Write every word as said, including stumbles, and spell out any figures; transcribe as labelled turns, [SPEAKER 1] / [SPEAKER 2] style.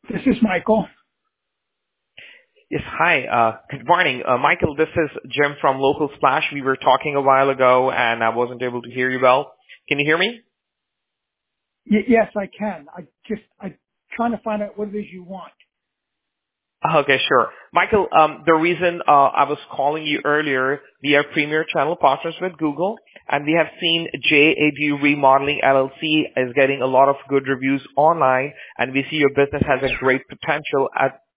[SPEAKER 1] This is Michael.
[SPEAKER 2] Yes, hi. Uh, good morning. Uh, Michael, this is Jim from Local Splash. We were talking a while ago and I wasn't able to hear you well. Can you hear me?
[SPEAKER 1] Y- yes, I can. I just, I'm trying to find out what it is you want.
[SPEAKER 2] Okay, sure. Michael, um, the reason uh, I was calling you earlier, we are premier channel partners with Google, and we have seen J A G Remodeling L L C is getting a lot of good reviews online, and we see your business has a great potential at